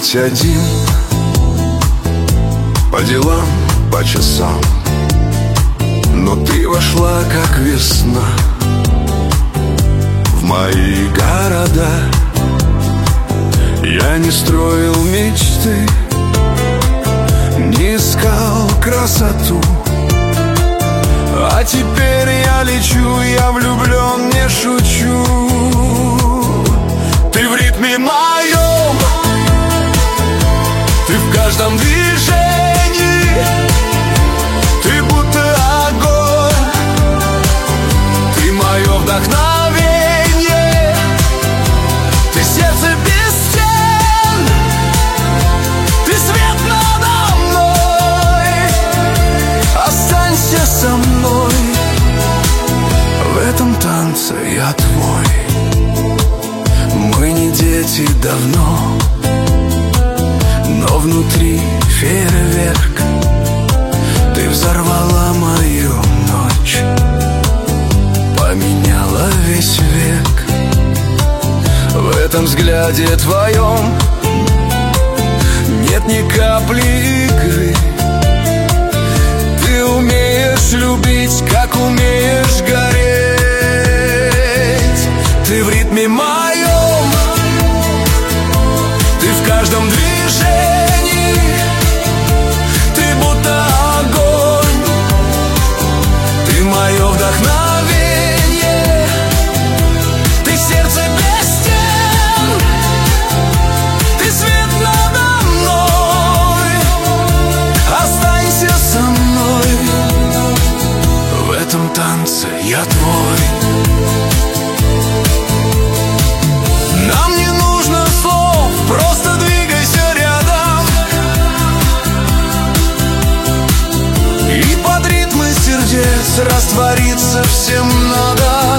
быть один, по делам, по часам. Но ты вошла, как весна, в мои города. Я не строил мечты, не искал красоту, а теперь я лечу, я влюблен, не шучу. Ты в ритме моем, ты в каждом движении, ты будто огонь, ты мое вдохновение, ты сердце без стен, ты свет надо мной. Останься со мной, в этом танце я твой. Мы не дети давно, но внутри фейерверк. Ты взорвала мою ночь, поменяла весь век. В этом взгляде твоем нет ни капли игры. Ты умеешь любить, как умеешь гореть. Ты в ритме моем, ты в каждом движении, ты будто огонь, ты мое вдохновение, ты сердце без стен, ты свет надо мной. Останься со мной, в этом танце я твой. Нам не нужно слов, просто двигайся рядом, и под ритмы сердец раствориться всем надо.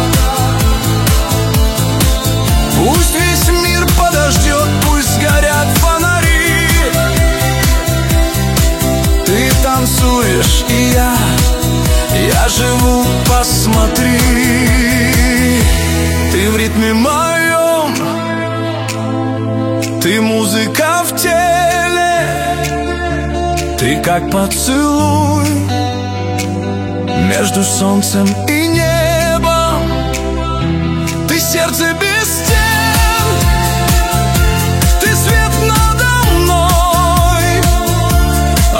Пусть весь мир подождет, пусть горят фонари. Ты танцуешь, и я живу, посмотри. Ты в ритме моем, ты музыка в теле, ты как поцелуй между солнцем и небом. Ты сердце без стен, ты свет надо мной.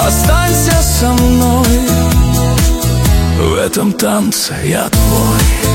Останься со мной, в этом танце я твой.